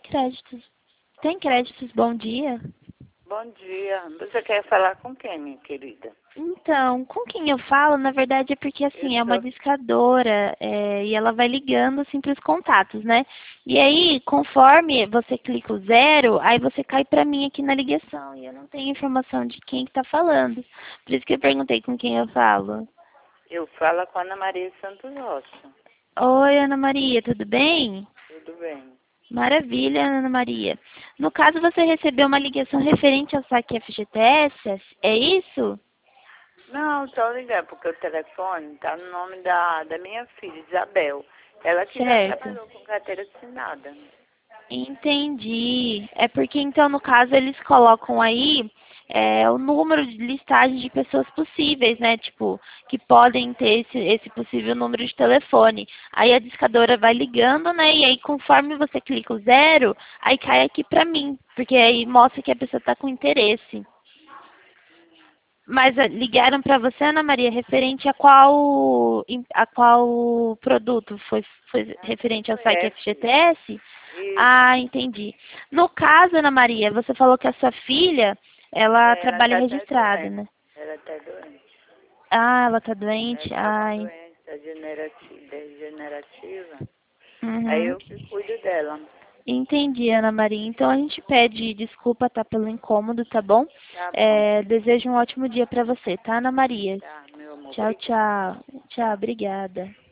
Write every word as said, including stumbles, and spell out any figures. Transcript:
créditos. Tem créditos, bom dia. Bom dia. Você quer falar com quem, minha querida? Então, com quem eu falo, na verdade, é porque, Eu assim, é uma sou... discadora, é, e ela vai ligando, assim, para os contatos, né? E aí, conforme você clica o zero, aí você cai para mim aqui na ligação, e eu não tenho informação de quem que tá falando. Por isso que eu perguntei com quem eu falo. Eu falo com a Ana Maria Santos Rocha. Oi, Ana Maria, tudo bem? Tudo bem? Maravilha, Ana Maria. No caso, você recebeu uma ligação referente ao saque F G T S, é isso? Não, só ligar, porque o telefone tá no nome da, da minha filha, Isabel. Ela que já Certo. trabalhou com carteira assinada. Entendi. É porque, então, no caso, eles colocam aí é, o número de listagem de pessoas possíveis, né? Tipo, que podem ter esse, esse possível número de telefone. Aí a discadora vai ligando, né? E aí, conforme você clica o zero, aí cai aqui pra mim. Porque aí mostra que a pessoa tá com interesse. Mas ah, ligaram para você, Ana Maria, referente a qual, a qual produto? Foi, foi referente ao Foi site esse. F G T S? Isso. Ah, entendi. No caso, Ana Maria, você falou que a sua filha, ela É, ela trabalha tá até registrada, doente. né? Ela tá doente. Ah, ela tá Ela doente? tá com Ai. doença degenerativa. degenerativa. Aí Uhum. eu que cuido dela. Entendi, Ana Maria. Então a gente pede desculpa, tá, pelo incômodo, tá bom? Tá bom? É, desejo um ótimo dia para você, tá, Ana Maria? Tá, meu amor. Tchau, Obrigada. tchau. Tchau, obrigada.